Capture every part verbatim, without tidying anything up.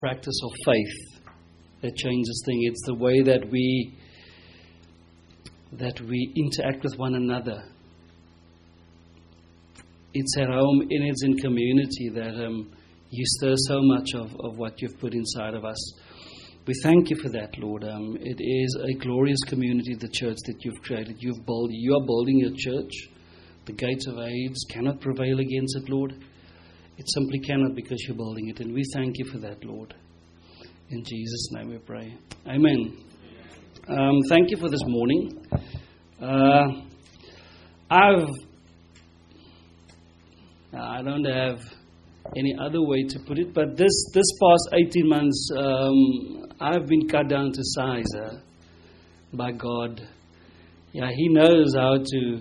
practice of faith that changes things. It's the way that we that we interact with one another. It's at home and it's in community that um, you stir so much of, of what you've put inside of us. We thank you for that, Lord. Um, it is a glorious community, the church that you've created. You've built, you are building your church. The gates of Hades cannot prevail against it, Lord. It simply cannot, because you're building it. And we thank you for that, Lord. In Jesus' name we pray. Amen. Um, thank you for this morning. Uh, I've, I don't have any other way to put it, but this, this past eighteen months, um, I've been cut down to size uh, by God. Yeah, He knows how to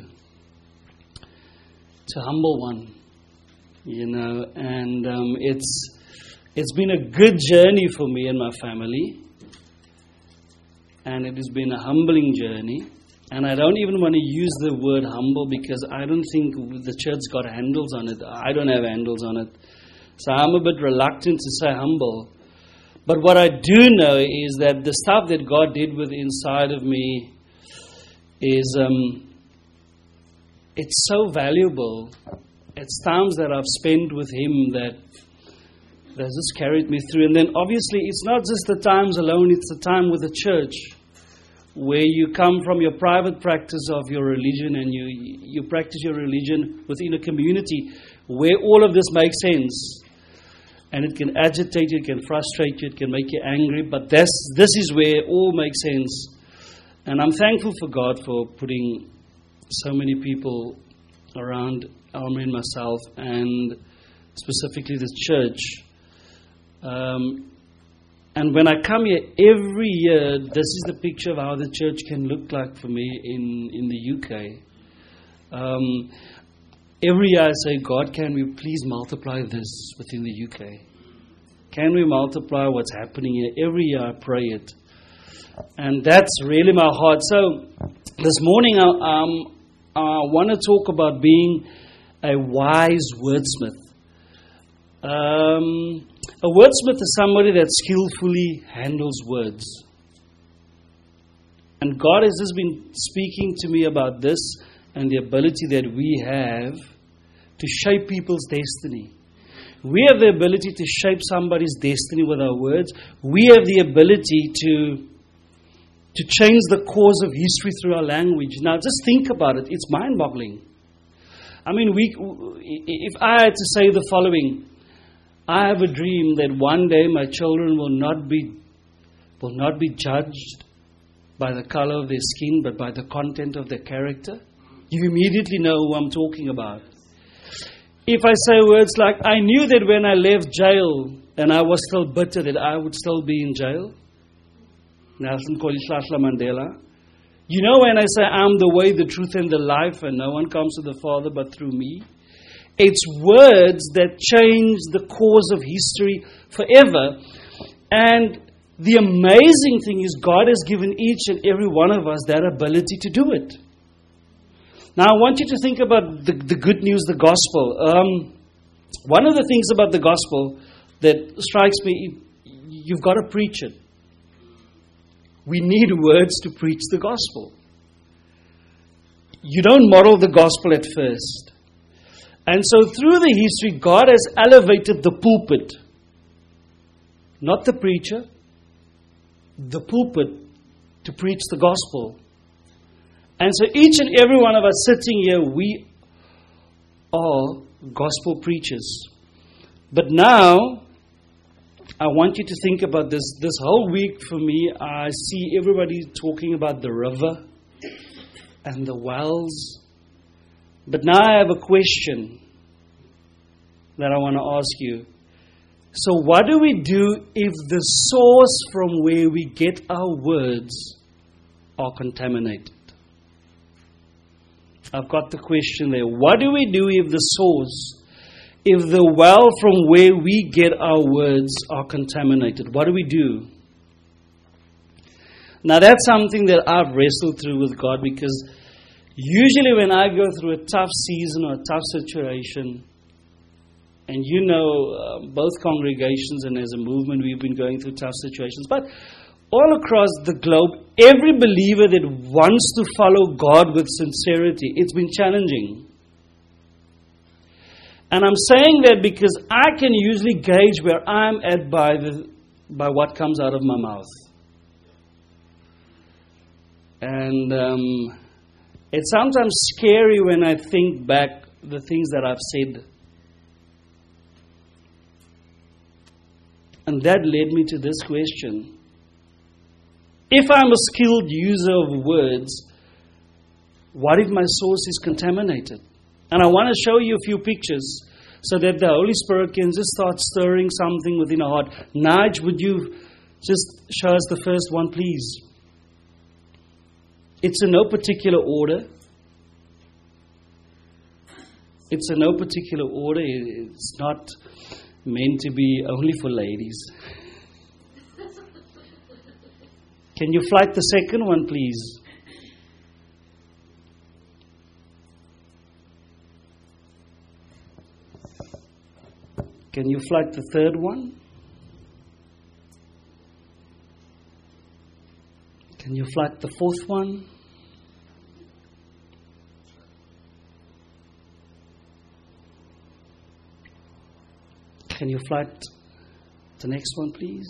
to humble one, you know, and um, it's it's been a good journey for me and my family, and it has been a humbling journey. And I don't even want to use the word humble, because I don't think the church got handles on it. I don't have handles on it. So I'm a bit reluctant to say humble. But what I do know is that the stuff that God did with inside of me is, um, it's so valuable. It's times that I've spent with Him that that just carried me through. And then obviously it's not just the times alone, it's the time with the church, where you come from your private practice of your religion and you you practice your religion within a community where all of this makes sense. And it can agitate you, it can frustrate you, it can make you angry, but this, this is where it all makes sense. And I'm thankful for God for putting so many people around Alma and myself, and specifically the church. Um, and when I come here every year, this is the picture of how the church can look like for me in, in the U K. Um, every year I say, God, can we please multiply this within the U K? Can we multiply what's happening here? Every year I pray it. And that's really my heart. So this morning I, um, I want to talk about being a wise wordsmith. Um, a wordsmith is somebody that skillfully handles words. And God has just been speaking to me about this and the ability that we have to shape people's destiny. We have the ability to shape somebody's destiny with our words. We have the ability to to change the course of history through our language. Now, just think about it. It's mind-boggling. I mean, we, if I had to say the following, I have a dream that one day my children will not be will not be judged by the color of their skin, but by the content of their character. You immediately know who I'm talking about. If I say words like, I knew that when I left jail and I was still bitter that I would still be in jail. Nelson Mandela. You know, when I say I'm the way, the truth, and the life, and no one comes to the Father but through me. It's words that change the course of history forever. And the amazing thing is God has given each and every one of us that ability to do it. Now, I want you to think about the, the good news, the gospel. Um, one of the things about the gospel that strikes me, you've got to preach it. We need words to preach the gospel. You don't model the gospel at first. And so through the history, God has elevated the pulpit. Not the preacher. The pulpit to preach the gospel. And so each and every one of us sitting here, we are gospel preachers. But now, I want you to think about this. This whole week for me, I see everybody talking about the river and the wells. But now I have a question that I want to ask you. So what do we do if the source from where we get our words are contaminated? I've got the question there. What do we do if the source, if the well from where we get our words are contaminated? What do we do? Now that's something that I've wrestled through with God, because usually when I go through a tough season or a tough situation, And you know, uh, both congregations and as a movement, we've been going through tough situations. But all across the globe, every believer that wants to follow God with sincerity, it's been challenging. And I'm saying that because I can usually gauge where I'm at by the by what comes out of my mouth. And um, it's sometimes scary when I think back the things that I've said. And that led me to this question. If I'm a skilled user of words, what if my source is contaminated? And I want to show you a few pictures so that the Holy Spirit can just start stirring something within our heart. Nige, would you just show us the first one, please? It's in no particular order. It's in no particular order. It's not meant to be only for ladies. Can you flight the second one, please? Can you flight the third one? Can you flight the fourth one? Can you flight the next one, please?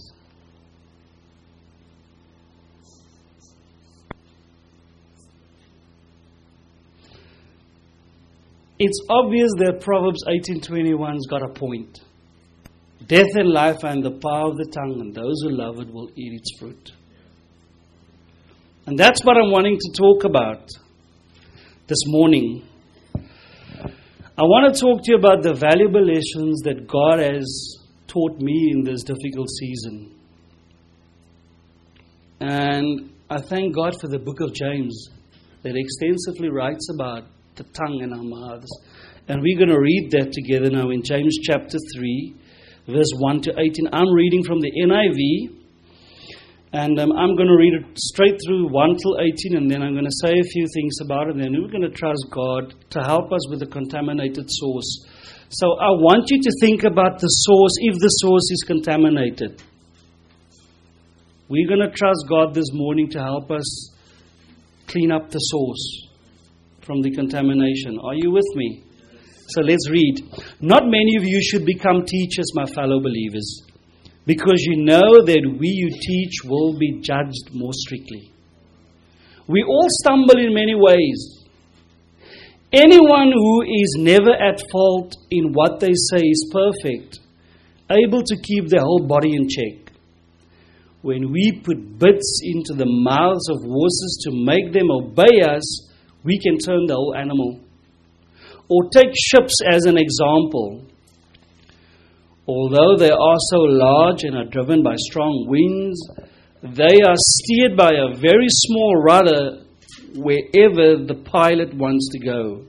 It's obvious that Proverbs eighteen twenty-one's got a point. Death and life are in the power of the tongue, and those who love it will eat its fruit. And that's what I'm wanting to talk about this morning. I want to talk to you about the valuable lessons that God has taught me in this difficult season. And I thank God for the book of James that extensively writes about the tongue in our mouths. And we're going to read that together now in James chapter three, verse one to eighteen. I'm reading from the N I V. And um, I'm going to read it straight through one till eighteen, and then I'm going to say a few things about it, and then we're going to trust God to help us with the contaminated source. So I want you to think about the source, if the source is contaminated. We're going to trust God this morning to help us clean up the source from the contamination. Are you with me? So let's read. Not many of you should become teachers, my fellow believers, because you know that we who teach will be judged more strictly. We all stumble in many ways. Anyone who is never at fault in what they say is perfect, able to keep their whole body in check. When we put bits into the mouths of horses to make them obey us, we can turn the whole animal. Or take ships as an example. Although they are so large and are driven by strong winds, they are steered by a very small rudder wherever the pilot wants to go.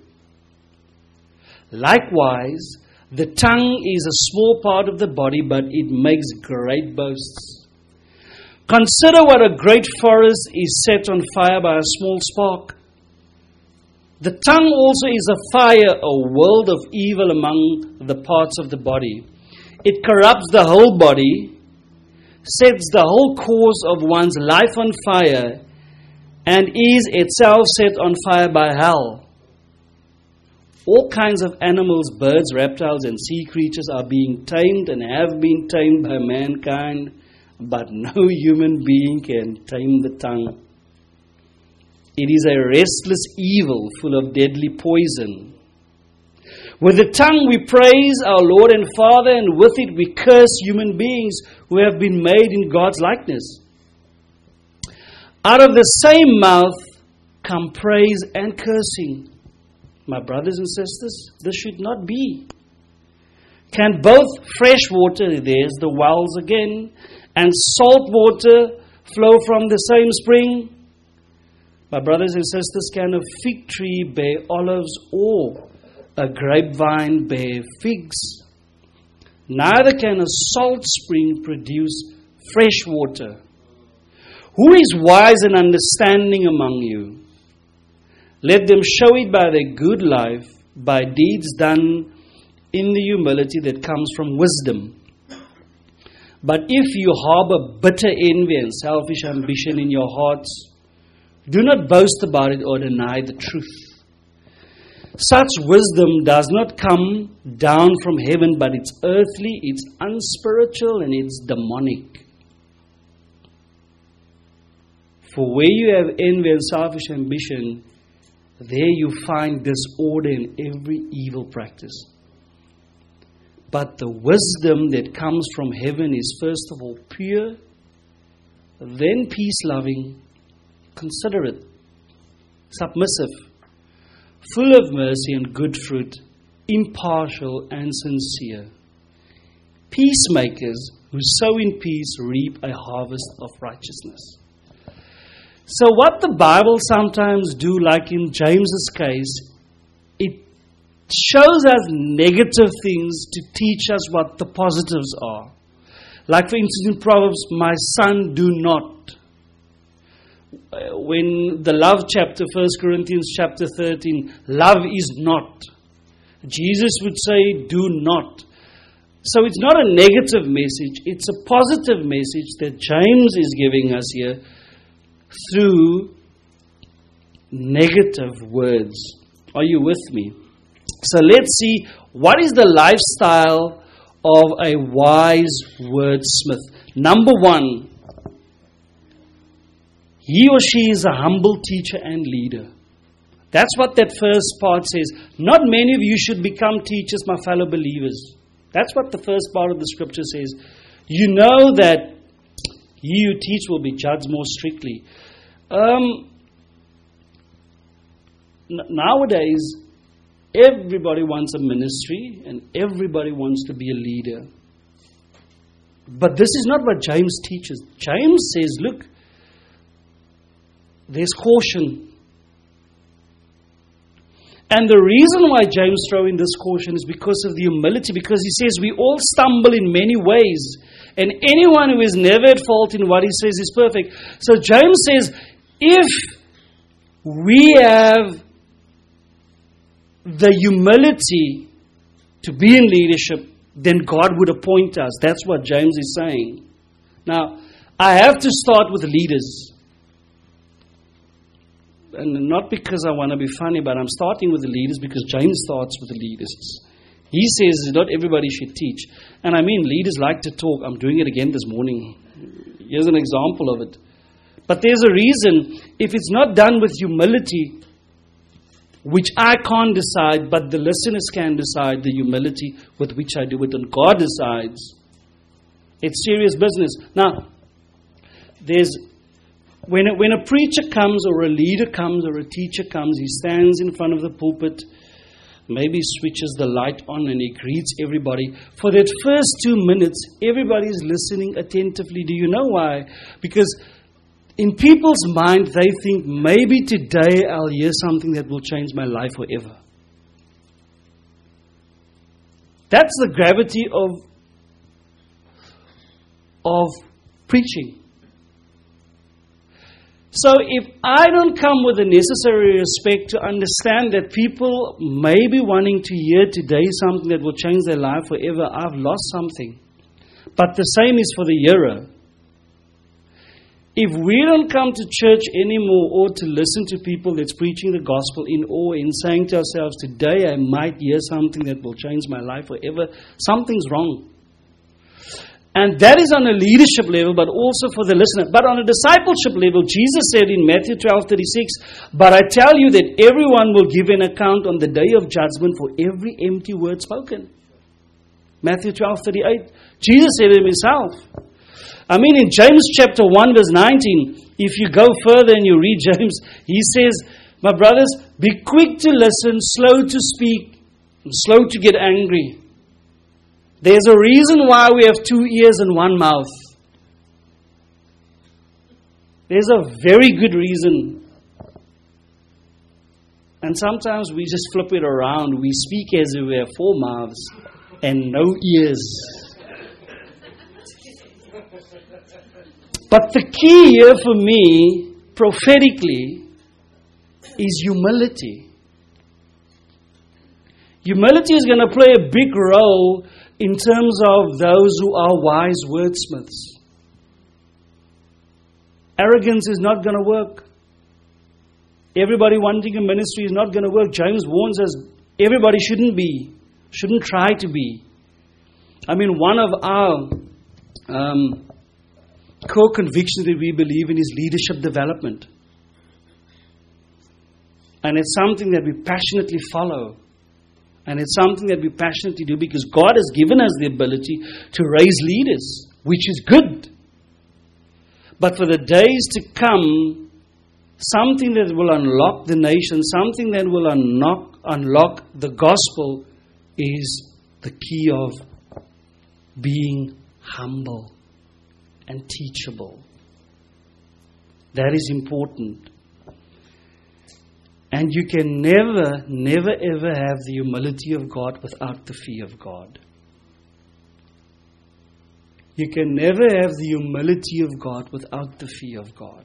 Likewise, the tongue is a small part of the body, but it makes great boasts. Consider what a great forest is set on fire by a small spark. The tongue also is a fire, a world of evil among the parts of the body. It corrupts the whole body, sets the whole course of one's life on fire, and is itself set on fire by hell. All kinds of animals, birds, reptiles, and sea creatures are being tamed and have been tamed by mankind, but no human being can tame the tongue. It is a restless evil full of deadly poison. With the tongue we praise our Lord and Father, and with it we curse human beings who have been made in God's likeness. Out of the same mouth come praise and cursing. My brothers and sisters, this should not be. Can both fresh water, there's the wells again, and salt water flow from the same spring? My brothers and sisters, can a fig tree bear olives, or a grapevine bear figs? Neither can a salt spring produce fresh water. Who is wise and understanding among you? Let them show it by their good life, by deeds done in the humility that comes from wisdom. But if you harbor bitter envy and selfish ambition in your hearts, do not boast about it or deny the truth. Such wisdom does not come down from heaven, but it's earthly, it's unspiritual, and it's demonic. For where you have envy and selfish ambition, there you find disorder in every evil practice. But the wisdom that comes from heaven is first of all pure, then peace-loving, considerate, submissive, full of mercy and good fruit, impartial and sincere. Peacemakers who sow in peace reap a harvest of righteousness. So what the Bible sometimes do, like in James's case, it shows us negative things to teach us what the positives are. Like for instance in Proverbs, my son, do not. When the love chapter, First Corinthians chapter thirteen, love is not. Jesus would say, do not. So it's not a negative message, it's a positive message that James is giving us here through negative words. Are you with me? So let's see, what is the lifestyle of a wise wordsmith? Number one, he or she is a humble teacher and leader. That's what that first part says. Not many of you should become teachers, my fellow believers. That's what the first part of the scripture says. You know that he who teach will be judged more strictly. Um, n- nowadays, everybody wants a ministry and everybody wants to be a leader. But this is not what James teaches. James says, look, there's caution. And the reason why James throws in this caution is because of the humility, because he says we all stumble in many ways. And anyone who is never at fault in what he says is perfect. So James says, if we have the humility to be in leadership, then God would appoint us. That's what James is saying. Now, I have to start with leaders. And not because I want to be funny, but I'm starting with the leaders because James starts with the leaders. He says not everybody should teach. And I mean, leaders like to talk. I'm doing it again this morning. Here's an example of it. But there's a reason. If it's not done with humility, which I can't decide, but the listeners can decide the humility with which I do it, and God decides, it's serious business. Now, there's When a, when a preacher comes or a leader comes or a teacher comes, he stands in front of the pulpit, maybe switches the light on and he greets everybody. For that first two minutes, everybody's listening attentively. Do you know why? Because in people's mind, they think, maybe today I'll hear something that will change my life forever. That's the gravity of, of preaching. So if I don't come with the necessary respect to understand that people may be wanting to hear today something that will change their life forever, I've lost something. But the same is for the hearer. If we don't come to church anymore or to listen to people that's preaching the gospel in awe and saying to ourselves, today I might hear something that will change my life forever, something's wrong. And that is on a leadership level, but also for the listener. But on a discipleship level, Jesus said in Matthew twelve thirty-six, but I tell you that everyone will give an account on the day of judgment for every empty word spoken. Matthew twelve thirty-eight. Jesus said it himself. I mean, in James chapter one, verse nineteen, if you go further and you read James, he says, my brothers, be quick to listen, slow to speak, and slow to get angry. There's a reason why we have two ears and one mouth. There's a very good reason. And sometimes we just flip it around. We speak as if we have four mouths and no ears. But the key here for me, prophetically, is humility. Humility is going to play a big role in terms of those who are wise wordsmiths. Arrogance is not going to work. Everybody wanting a ministry is not going to work. James warns us, everybody shouldn't be, shouldn't try to be. I mean, one of our um, core convictions that we believe in is leadership development. And it's something that we passionately follow. And it's something that we passionately do because God has given us the ability to raise leaders, which is good. But for the days to come, something that will unlock the nation, something that will unlock, unlock the gospel is the key of being humble and teachable. That is important. And you can never, never, ever have the humility of God without the fear of God. You can never have the humility of God without the fear of God.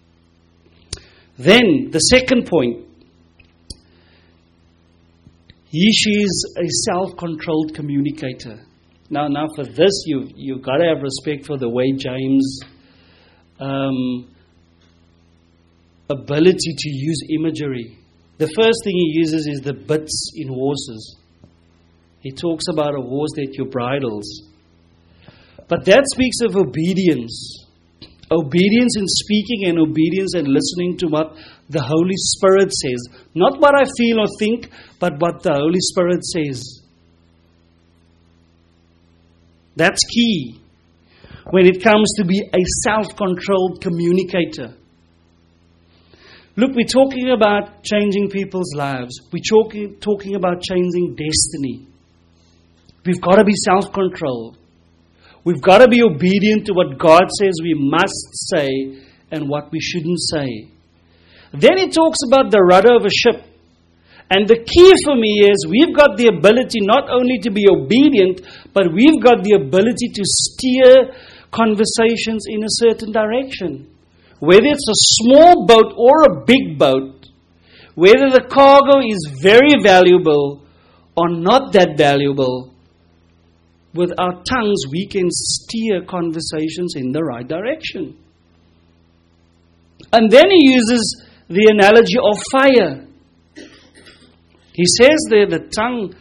Then, the second point. He, she is a self-controlled communicator. Now, now for this, you've, you've got to have respect for the way James um, ability to use imagery. The first thing he uses is the bits in horses. He talks about a horse that you bridles. But that speaks of obedience. Obedience in speaking and obedience and listening to what the Holy Spirit says. Not what I feel or think, but what the Holy Spirit says. That's key when it comes to be a self-controlled communicator. Look, we're talking about changing people's lives. We're talking, talking about changing destiny. We've got to be self-controlled. We've got to be obedient to what God says we must say and what we shouldn't say. Then he talks about the rudder of a ship. And the key for me is we've got the ability not only to be obedient, but we've got the ability to steer conversations in a certain direction. Whether it's a small boat or a big boat, whether the cargo is very valuable or not that valuable, with our tongues we can steer conversations in the right direction. And then he uses the analogy of fire. He says there, the tongue,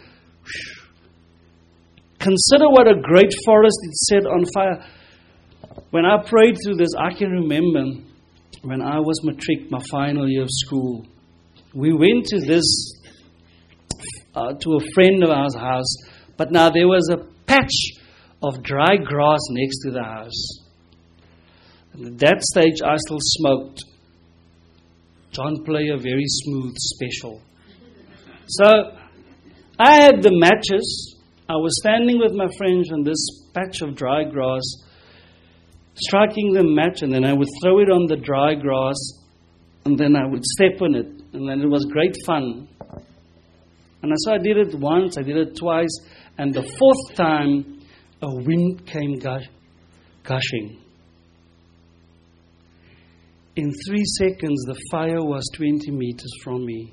consider what a great forest it set on fire. When I prayed through this, I can remember when I was matric, my final year of school. We went to this, uh, to a friend of ours' house, but now there was a patch of dry grass next to the house. And at that stage, I still smoked. John Player, very smooth, special. So, I had the matches. I was standing with my friends on this patch of dry grass, striking the match, and then I would throw it on the dry grass, and then I would step on it, and then it was great fun. And so I did it once, I did it twice, and the fourth time, a wind came gush- gushing. In three seconds, the fire was twenty meters from me.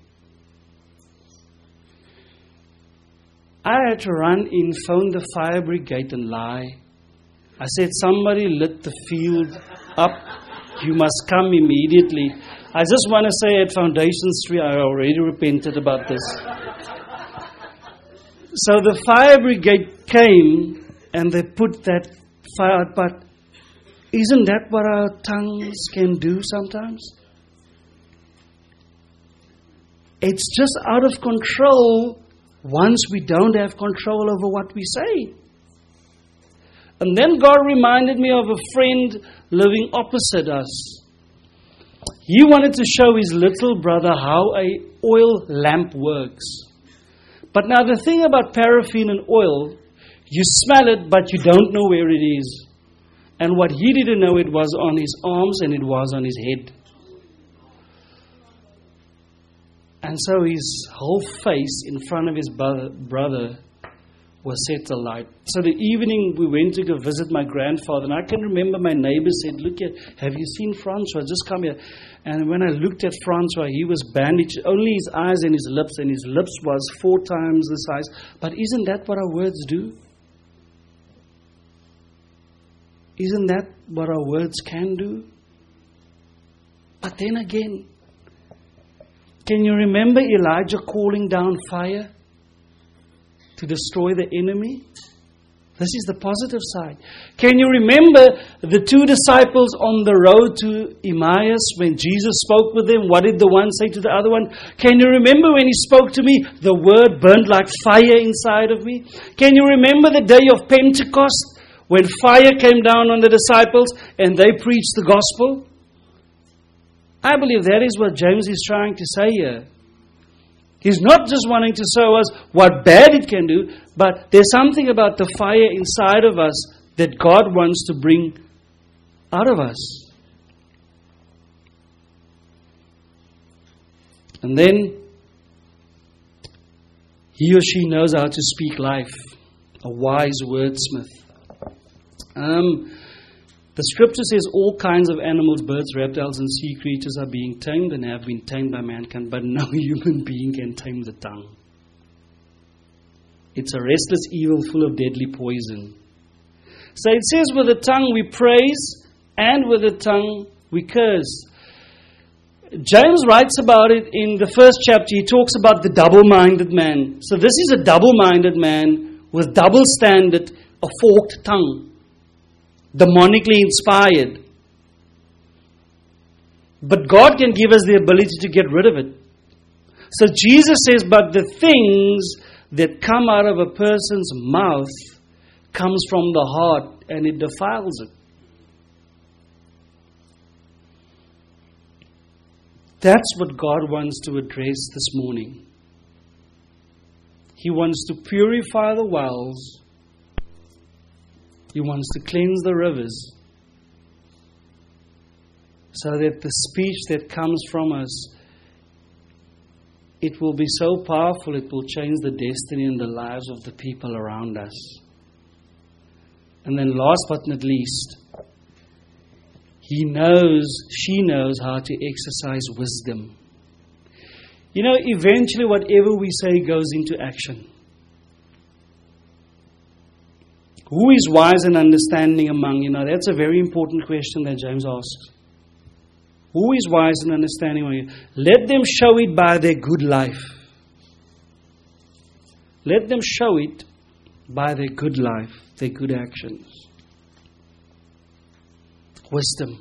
I had to run in, phone the fire brigade and lie. I said, somebody lit the field up. You must come immediately. I just want to say at Foundation Street, I already repented about this. So the fire brigade came and they put that fire out. But isn't that what our tongues can do sometimes? It's just out of control once we don't have control over what we say. And then God reminded me of a friend living opposite us. He wanted to show his little brother how a oil lamp works. But now the thing about paraffin and oil, you smell it, but you don't know where it is. And what he didn't know, it was on his arms and it was on his head. And so his whole face in front of his brother, brother was set alight. So the evening we went to go visit my grandfather, and I can remember my neighbor said, "Look here, have you seen Francois? Just come here." And when I looked at Francois, he was bandaged, only his eyes and his lips, and his lips was four times the size. But isn't that what our words do? Isn't that what our words can do? But then again, can you remember Elijah calling down fire to destroy the enemy? This is the positive side. Can you remember the two disciples on the road to Emmaus when Jesus spoke with them? What did the one say to the other one? Can you remember when he spoke to me, the word burned like fire inside of me? Can you remember the day of Pentecost when fire came down on the disciples and they preached the gospel? I believe that is what James is trying to say here. He's not just wanting to show us what bad it can do, but there's something about the fire inside of us that God wants to bring out of us. And then he or she knows how to speak life, a wise wordsmith. Um... The scripture says all kinds of animals, birds, reptiles, and sea creatures are being tamed and have been tamed by mankind, but no human being can tame the tongue. It's a restless evil full of deadly poison. So it says with the tongue we praise and with the tongue we curse. James writes about it in the first chapter. He talks about the double-minded man. So this is a double-minded man with double standard, a forked tongue. Demonically inspired. But God can give us the ability to get rid of it. So Jesus says, but the things that come out of a person's mouth comes from the heart and it defiles it. That's what God wants to address this morning. He wants to purify the wells. He wants to cleanse the rivers so that the speech that comes from us, it will be so powerful, it will change the destiny and the lives of the people around us. And then last but not least, he knows, she knows how to exercise wisdom. You know, eventually whatever we say goes into action. Who is wise and understanding among you? Now, that's a very important question that James asks. Who is wise and understanding among you? Let them show it by their good life. Let them show it by their good life, their good actions. Wisdom.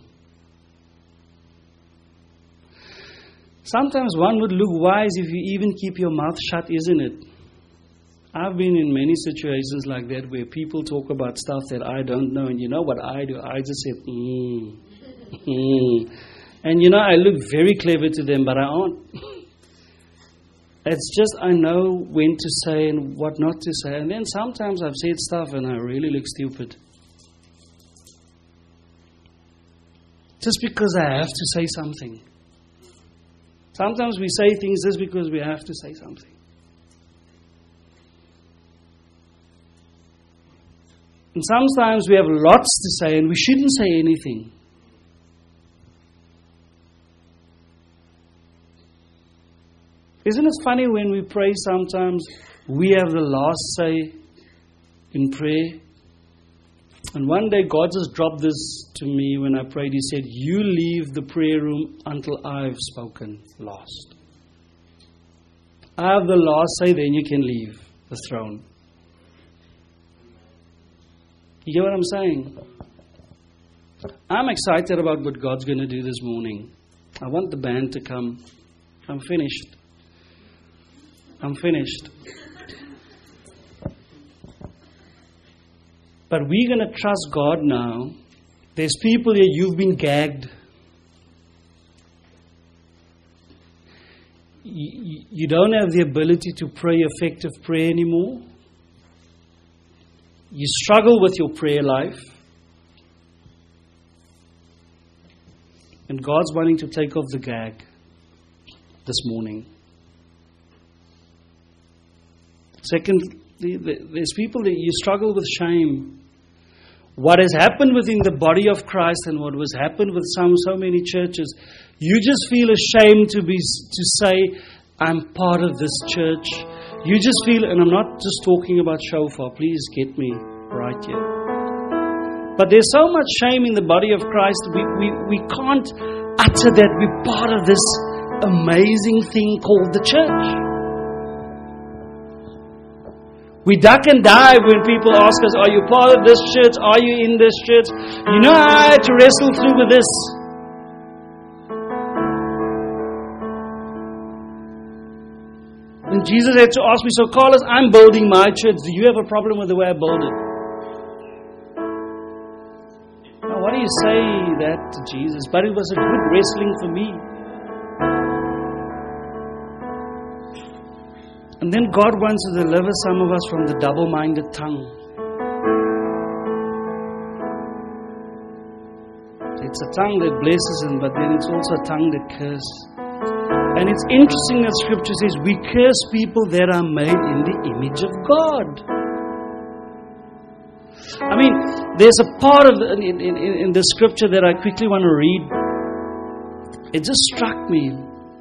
Sometimes one would look wise if you even keep your mouth shut, isn't it? I've been in many situations like that where people talk about stuff that I don't know. And you know what I do? I just say, mm, mm. And you know, I look very clever to them, but I aren't. It's just I know when to say and what not to say. And then sometimes I've said stuff and I really look stupid. Just because I have to say something. Sometimes we say things just because we have to say something. And sometimes we have lots to say and we shouldn't say anything. Isn't it funny when we pray sometimes we have the last say in prayer? And one day God just dropped this to me when I prayed. He said, you leave the prayer room until I've spoken last. I have the last say, then you can leave the throne. You get what I'm saying? I'm excited about what God's going to do this morning. I want the band to come. I'm finished. I'm finished. But we're going to trust God now. There's people here, you've been gagged. You, you don't have the ability to pray effective prayer anymore. You struggle with your prayer life. And God's wanting to take off the gag this morning. Second the, the, there's people that you struggle with shame. What has happened within the body of Christ and what has happened with some so many churches, you just feel ashamed to be to say, I'm part of this church. You just feel, and I'm not just talking about shofar, please get me right here. But there's so much shame in the body of Christ, we, we, we can't utter that we're part of this amazing thing called the church. We duck and dive when people ask us, are you part of this church? Are you in this church? You know how I had to wrestle through with this. And Jesus had to ask me, so Carlos, I'm building my church. Do you have a problem with the way I build it? Now, why do you say that to Jesus? But it was a good wrestling for me. And then God wants to deliver some of us from the double-minded tongue. It's a tongue that blesses Him, but then it's also a tongue that curses. And it's interesting that Scripture says we curse people that are made in the image of God. I mean, there's a part of the, in, in, in the Scripture that I quickly want to read. It just struck me.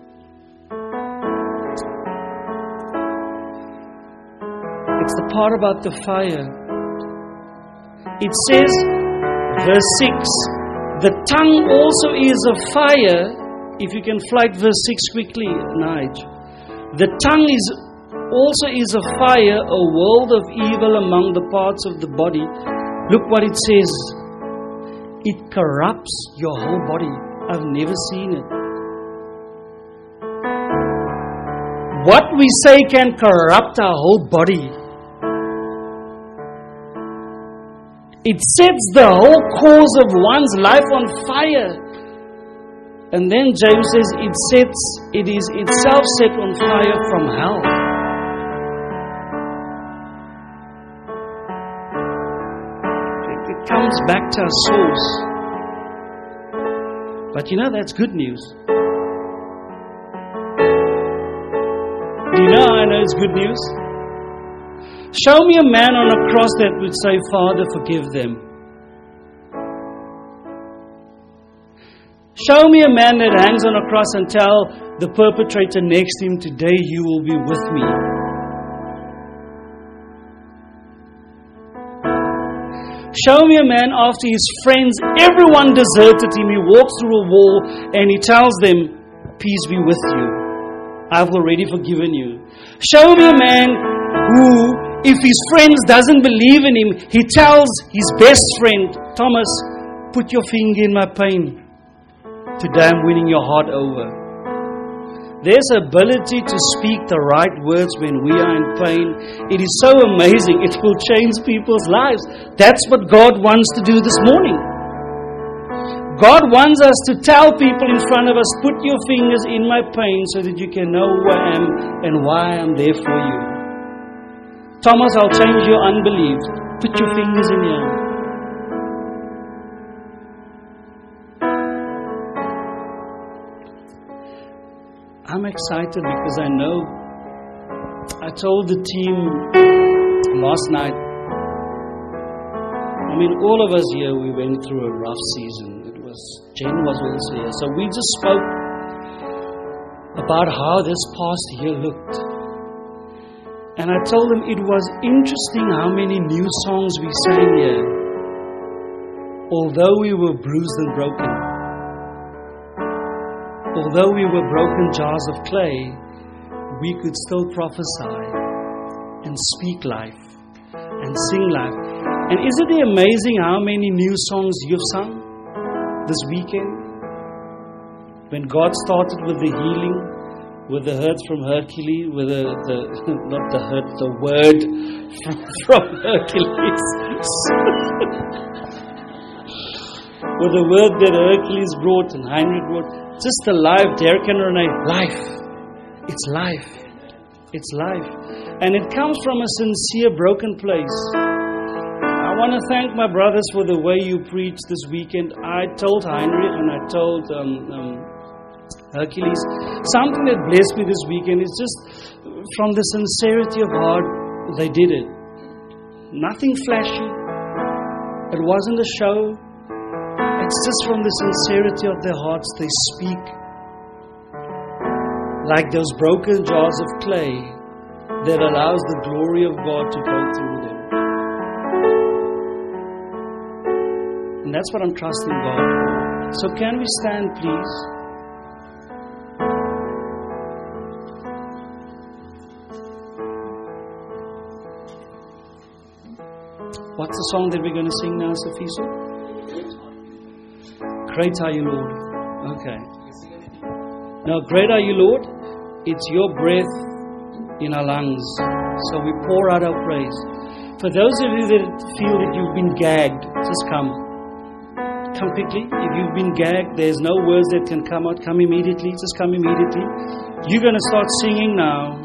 It's the part about the fire. It says, verse six, the tongue also is a fire. If you can flag verse six quickly, Nige. The tongue is also is a fire, a world of evil among the parts of the body. Look what it says. It corrupts your whole body. I've never seen it. What we say can corrupt our whole body. It sets the whole course of one's life on fire. And then James says it sets, it is itself set on fire from hell. It comes back to our source. But you know, that's good news. Do you know how I know it's good news? Show me a man on a cross that would say, Father, forgive them. Show me a man that hangs on a cross and tell the perpetrator next to him, today you will be with me. Show me a man after his friends, everyone deserted him, he walks through a wall and he tells them, peace be with you. I've already forgiven you. Show me a man who, if his friends doesn't believe in him, he tells his best friend, Thomas, put your finger in my pain. Today I'm winning your heart over. There's ability to speak the right words when we are in pain. It is so amazing. It will change people's lives. That's what God wants to do this morning. God wants us to tell people in front of us, put your fingers in my pain so that you can know who I am and why I'm there for you. Thomas, I'll change your unbelief. Put your fingers in here. I'm excited because I know, I told the team last night, I mean, all of us here, we went through a rough season. It was, Jen was also here. So we just spoke about how this past year looked. And I told them it was interesting how many new songs we sang here. Although we were bruised and broken. Although we were broken jars of clay, we could still prophesy and speak life and sing life. And isn't it amazing how many new songs you've sung this weekend? When God started with the healing, with the hurt from Hercules, with the, the not the hurt, the word from, from Hercules. With the word that Hercules brought and Heinrich brought. Just the life, Derek and Renee, life. It's life. It's life. And it comes from a sincere, broken place. I want to thank my brothers for the way you preached this weekend. I told Heinrich and I told um, um, Hercules, something that blessed me this weekend is just from the sincerity of heart. they did it. Nothing flashy. It wasn't a show. It's just from the sincerity of their hearts they speak. Like those broken jars of clay that allows the glory of God to go through them. And that's what I'm trusting God for. So can we stand, please? What's the song that we're going to sing now, Safiso? Great are you, Lord. Okay. Now, great are you, Lord. It's your breath in our lungs. So we pour out our praise. For those of you that feel that you've been gagged, just come. Come quickly. If you've been gagged, there's no words that can come out. Come immediately. Just come immediately. You're going to start singing now.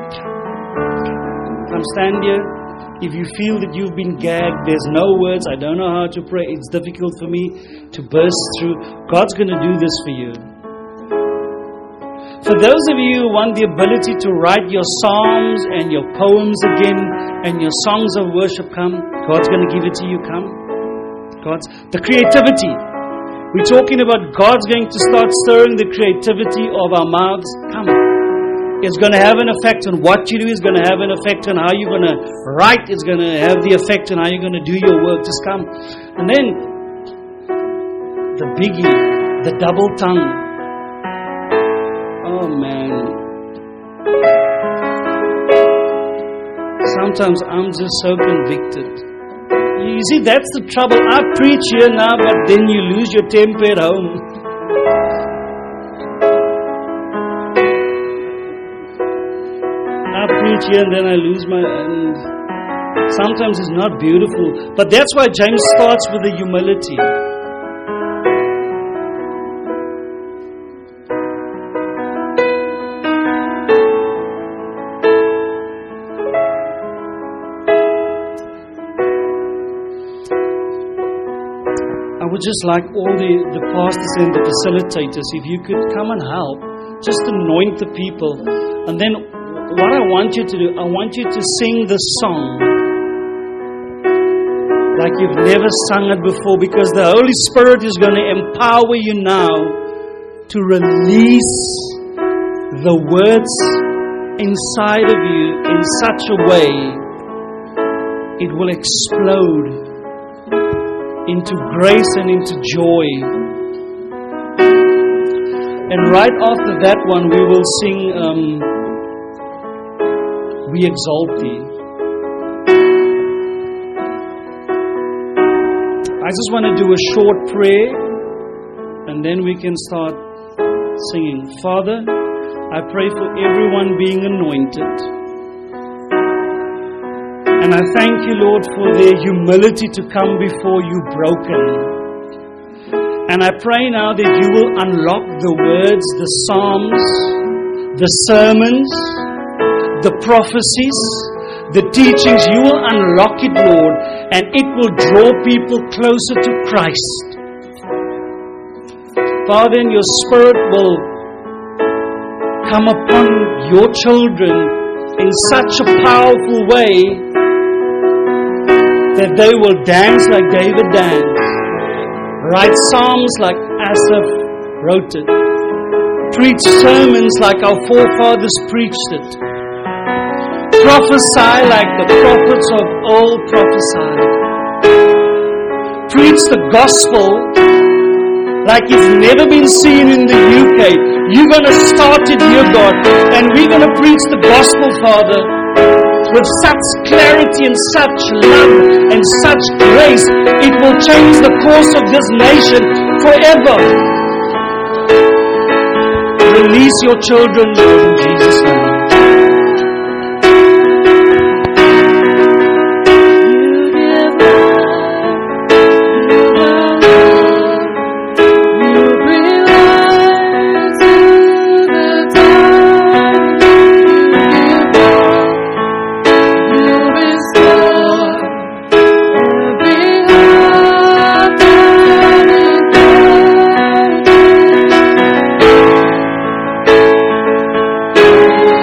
Come stand here. If you feel that you've been gagged, there's no words, I don't know how to pray, it's difficult for me to burst through, God's going to do this for you. For those of you who want the ability to write your psalms and your poems again and your songs of worship, come. God's going to give it to you, come. God's the creativity. We're talking about God's going to start stirring the creativity of our mouths. Come. It's going to have an effect on what you do. It's going to have an effect on how you're going to write. It's going to have the effect on how you're going to do your work. Just come. And then the biggie, the double tongue. Oh man. Sometimes I'm just so convicted. You see, that's the trouble. I preach here now, but then you lose your temper at home. I preach here and then I lose my... And sometimes it's not beautiful. But that's why James starts with the humility. I would just like all the, the pastors and the facilitators, if you could come and help, just anoint the people. And then what I want you to do, I want you to sing the song like you've never sung it before, because the Holy Spirit is going to empower you now to release the words inside of you in such a way it will explode into grace and into joy. And right after that one we will sing um, We Exalt Thee. I just want to do a short prayer and then we can start singing. Father, I pray for everyone being anointed. And I thank you, Lord, for their humility to come before you broken. And I pray now that you will unlock the words, the psalms, the sermons, the prophecies, the teachings. You will unlock it, Lord, and it will draw people closer to Christ. Father, and your Spirit will come upon your children in such a powerful way that they will dance like David danced, write psalms like Asaph wrote it, preach sermons like our forefathers preached it, prophesy like the prophets of old prophesied, preach the gospel like it's never been seen in the U K. You're going to start it here, God, and we're going to preach the gospel, Father, with such clarity and such love and such grace, it will change the course of this nation forever. Release your children, Lord, in Jesus' name. You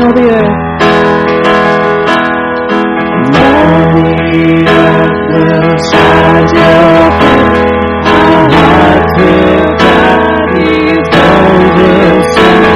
all the earth. All the earth will shout your praise. Our hearts will cry, His word will sing.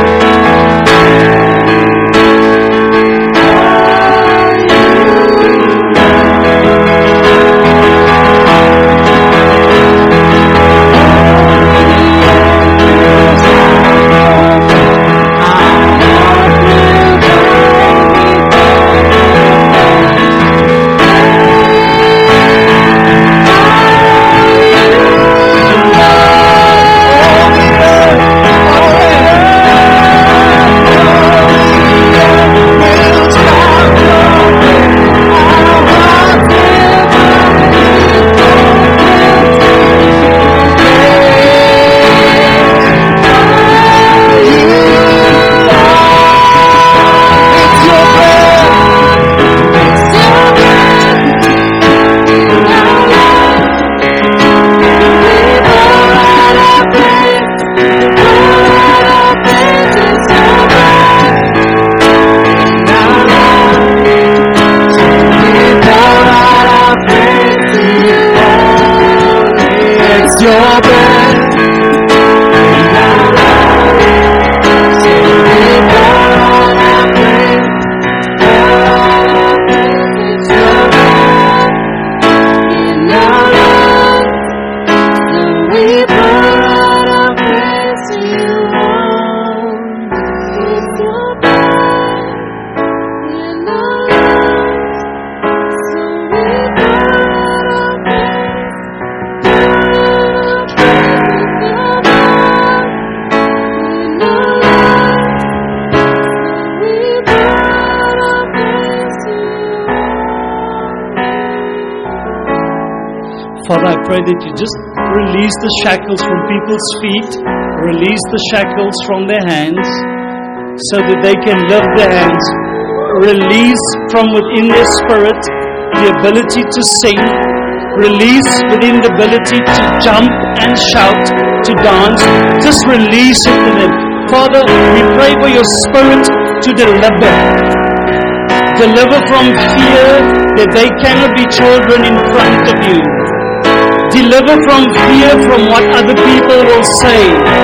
Father, I pray that you just release the shackles from people's feet, release the shackles from their hands, so that they can lift their hands. Release from within their spirit the ability to sing, release within the ability to jump and shout, to dance. Just release it to them. Father, we pray for your spirit to deliver. Deliver from fear that they cannot be children in front of you. Deliver from fear from what other people will say.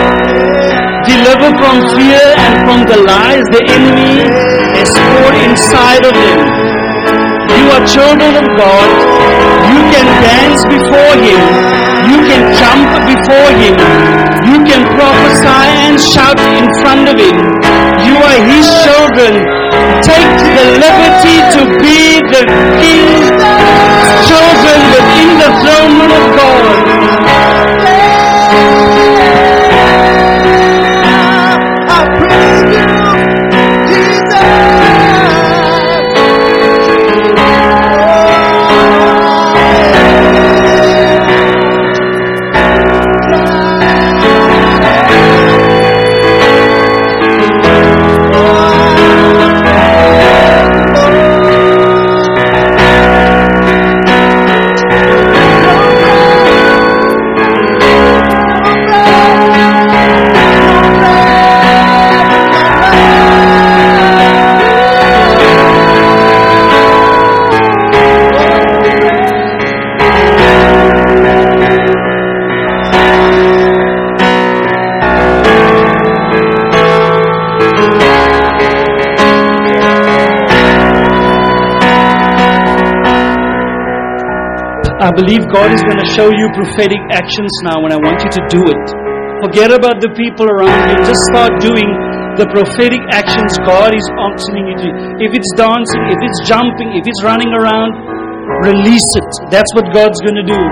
Deliver from fear and from the lies the enemy has poured inside of them. You are children of God. You can dance before Him. You can jump before Him. You can prophesy and shout in front of Him. You are His children. Take the liberty to be the King's children within the throne room of God. I believe God is going to show you prophetic actions now, and I want you to do it. Forget about the people around you. Just start doing the prophetic actions God is asking you to do. If it's dancing, if it's jumping, if it's running around, release it. That's what God's going to do.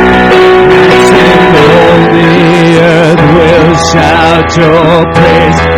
Your praise.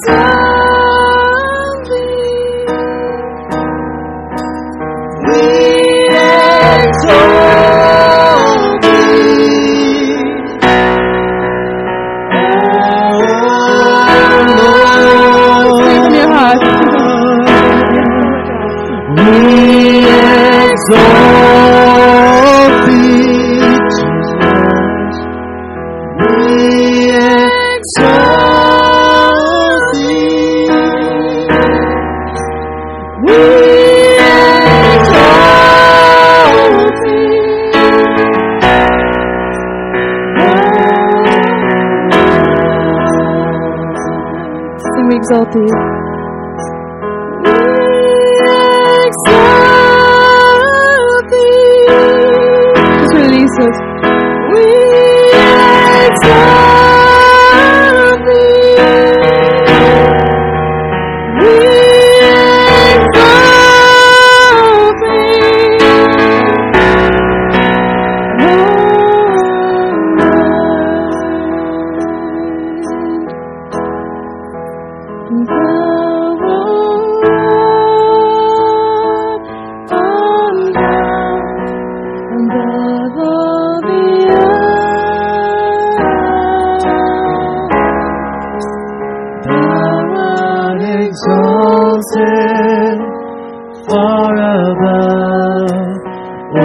exalt thee. Just release it. We exalt thee. We exalt exalted far above, oh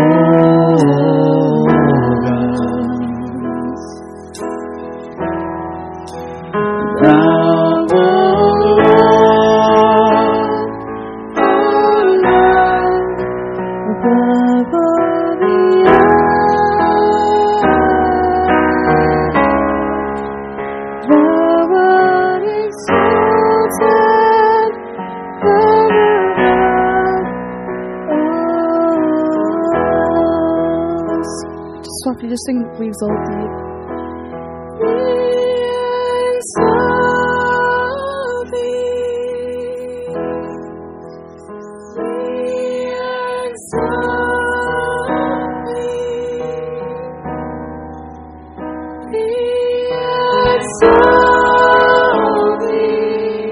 God. Thou, O Lord, above all the earth, thou art exalted. Just softly, just sing, we exalt thee. We exalt thee. We exalt thee. We exalt thee.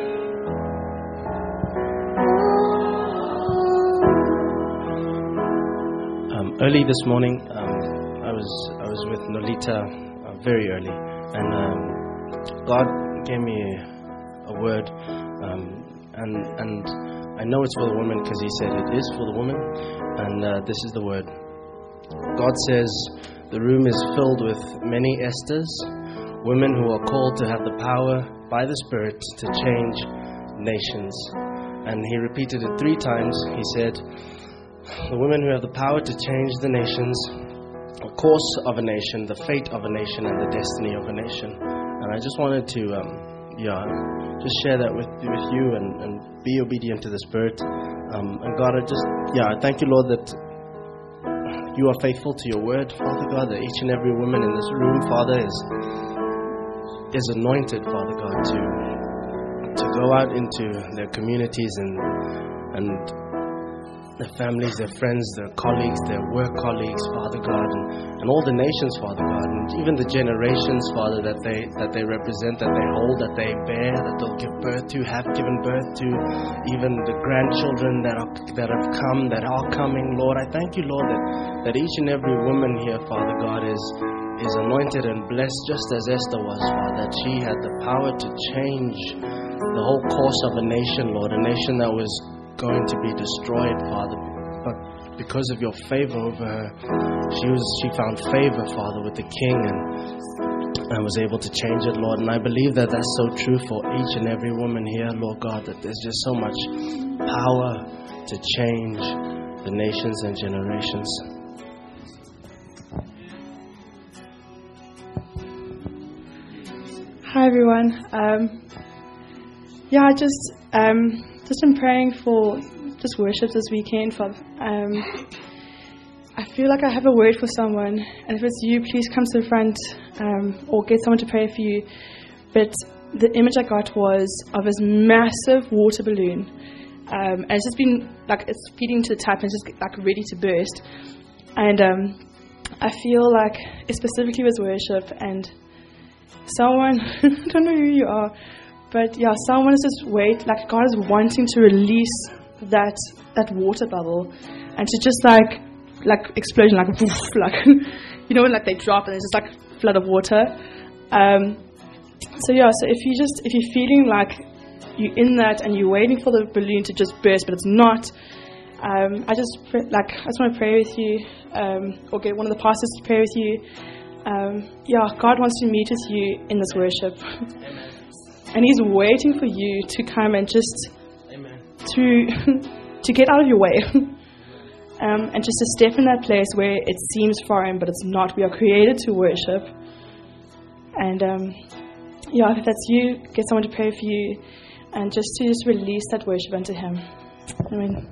Um, early this morning, um, I was I was with Nolita uh, very early, and um, God gave me a word, um, and and I know it's for the woman because He said it is for the woman, and uh, this is the word. God says the room is filled with many Esthers, women who are called to have the power by the Spirit to change nations, and He repeated it three times. He said, the women who have the power to change the nations, the course of a nation, the fate of a nation, and the destiny of a nation. And I just wanted to, um, yeah, just share that with with you and, and be obedient to the Spirit. Um, and God, I just, yeah, I thank you, Lord, that you are faithful to your word, Father God, that each and every woman in this room, Father, is is anointed, Father God, to to go out into their communities and and their families, their friends, their colleagues, their work colleagues, Father God, and, and all the nations, Father God, and even the generations, Father, that they that they represent, that they hold, that they bear, that they'll give birth to, have given birth to, even the grandchildren that are that have come, that are coming, Lord. I thank you, Lord, that, that each and every woman here, Father God, is is anointed and blessed just as Esther was, Father, that she had the power to change the whole course of a nation, Lord, a nation that was going to be destroyed, Father, but because of your favor over her, she was she found favor, Father, with the king, and and was able to change it, Lord. And I believe that that's so true for each and every woman here, Lord God, that there's just so much power to change the nations and generations. Hi everyone. Um, yeah, I just um, just been praying for just worship this weekend. For um, I feel like I have a word for someone, and if it's you, please come to the front um, or get someone to pray for you. But the image I got was of this massive water balloon, um, and it's just been like it's feeding to the tap and it's just like ready to burst. And um, I feel like it specifically was worship and. Someone, I don't know who you are, But yeah, someone is just wait, like God is wanting to release that that water bubble, and to just like like explosion, like woof, like you know when like they drop and it's just like a flood of water. Um, so yeah, so if you just if you're feeling like you're in that and you're waiting for the balloon to just burst, but it's not. Um, I just pray, like I just want to pray with you, um, or get one of the pastors to pray with you. Um, yeah, God wants to meet with you in this worship, and He's waiting for you to come and just Amen. to to get out of your way, um, and just to step in that place where it seems foreign, but it's not. We are created to worship, and um, yeah, if that's you, get someone to pray for you, and just to just release that worship unto Him. Amen.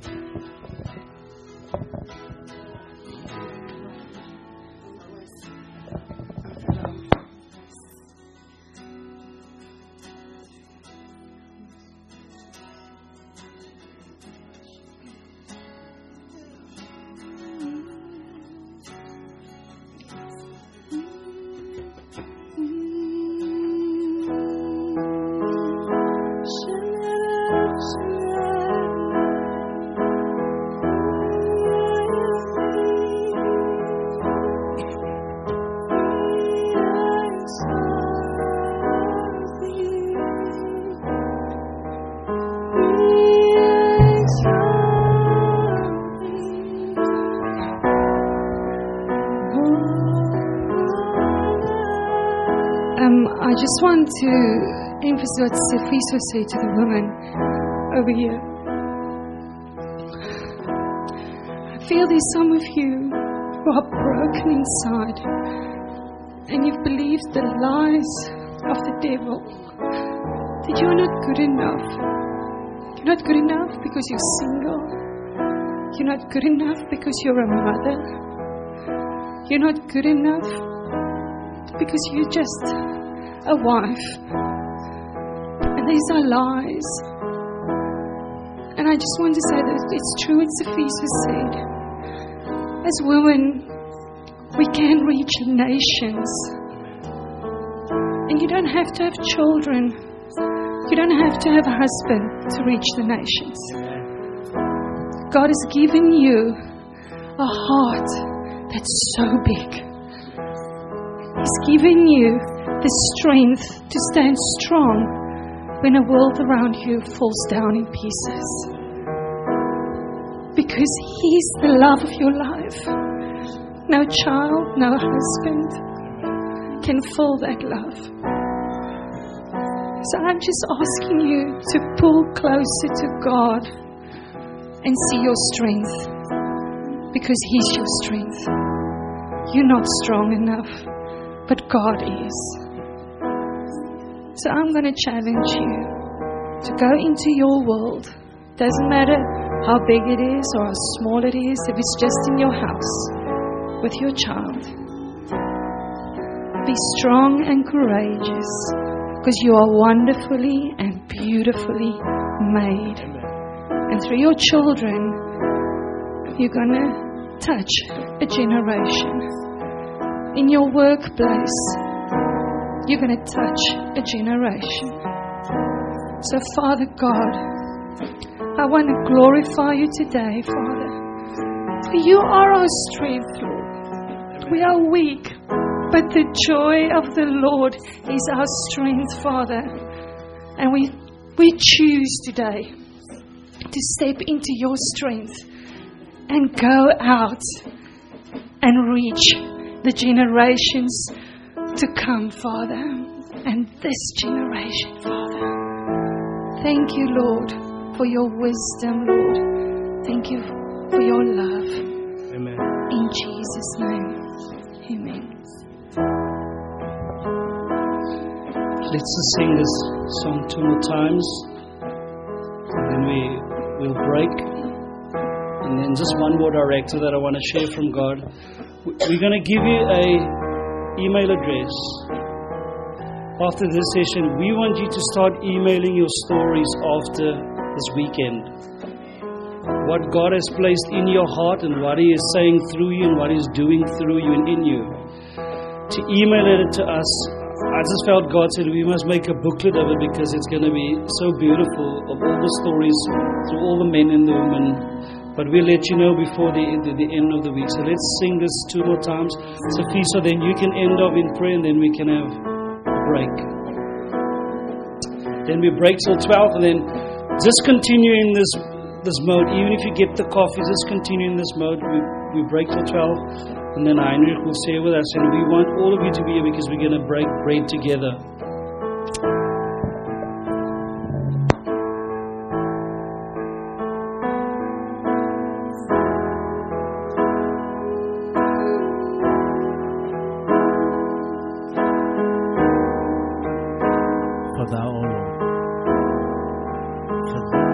I just want to emphasize what Sefiso said to the woman over here. I feel there's some of you who are broken inside and you've believed the lies of the devil, that you're not good enough. You're not good enough because you're single. You're not good enough because you're a mother. You're not good enough because you're just a wife. And these are lies. And I just want to say that it's true what Sefiso said. As women, we can reach nations. And you don't have to have children. You don't have to have a husband to reach the nations. God has given you a heart that's so big. He's given you the strength to stand strong when the world around you falls down in pieces. Because He's the love of your life. No child, no husband can fill that love. So I'm just asking you to pull closer to God and see your strength. Because He's your strength. You're not strong enough, but God is. So I'm going to challenge you to go into your world. Doesn't matter how big it is or how small it is, if it's just in your house with your child. Be strong and courageous because you are wonderfully and beautifully made. And through your children, you're going to touch a generation. In your workplace, you're going to touch a generation. So, Father God, I want to glorify you today, Father. For you are our strength, Lord. We are weak, but the joy of the Lord is our strength, Father. And we, we choose today to step into your strength and go out and reach the generations to come, Father, and this generation, Father. Thank you, Lord, for your wisdom, Lord. Thank you for your love. Amen. In Jesus' name, amen. Let's just sing this song two more times, and then we will break. And then just one more directive that I want to share from God. We're going to give you a email address. After this session, we want you to start emailing your stories after this weekend. What God has placed in your heart and what He is saying through you and what He's doing through you and in you. To email it to us. I just felt God said we must make a booklet of it because it's going to be so beautiful of all the stories through all the men and the women. But we'll let you know before the, the, the end of the week. So let's sing this two more times. Sophie, so then you can end off in prayer and then we can have a break. Then we break till twelve and then just continue in this this mode. Even if you get the coffee, just continue in this mode. We, we break till twelve. And then Heinrich will share with us, and we want all of you to be here because we're going to break bread together. For thou, O Lord, for thou,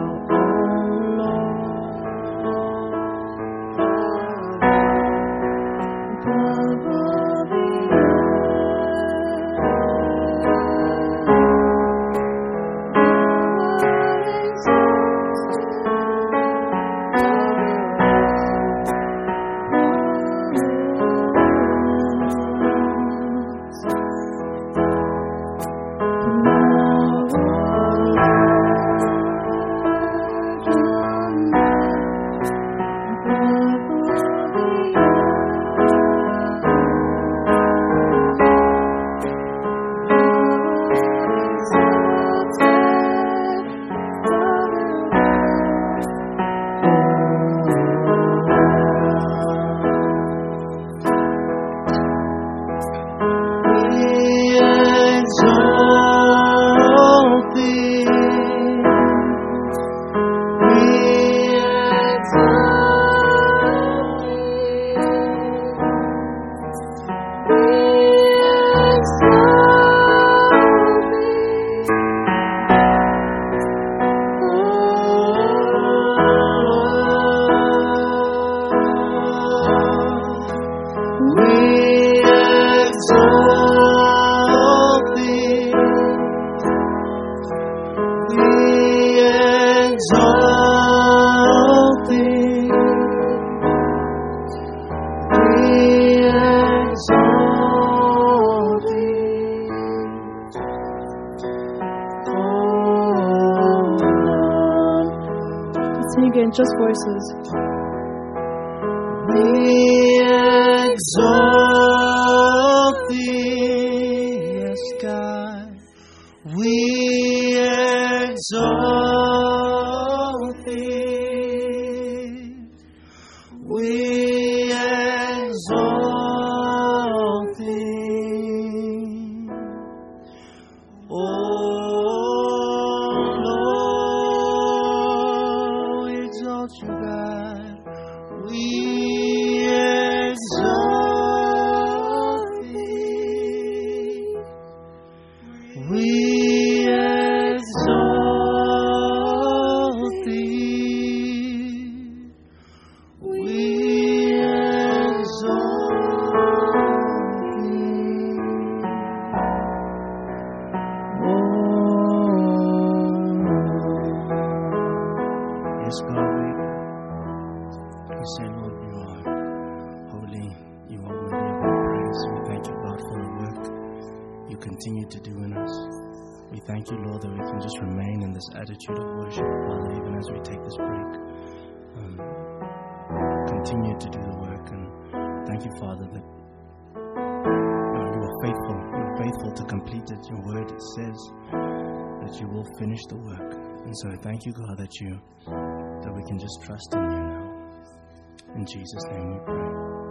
Just voices. We exalt thee, yes, God. We exalt thee. We exalt thee. Oh, you, God, we exalt thee. We exalt thee. We exalt thee. Oh, yes, God. We say, Lord, you are holy, you are worthy of our praise. We thank you, God, for the work you continue to do in us. We thank you, Lord, that we can just remain in this attitude of worship, Father, even as we take this break. Um, continue to do the work, and thank you, Father, that you know, you are faithful. You are faithful to complete it. Your word says that you will finish the work. And so I thank you, God, that you that we can just trust in you now. In Jesus' name we pray.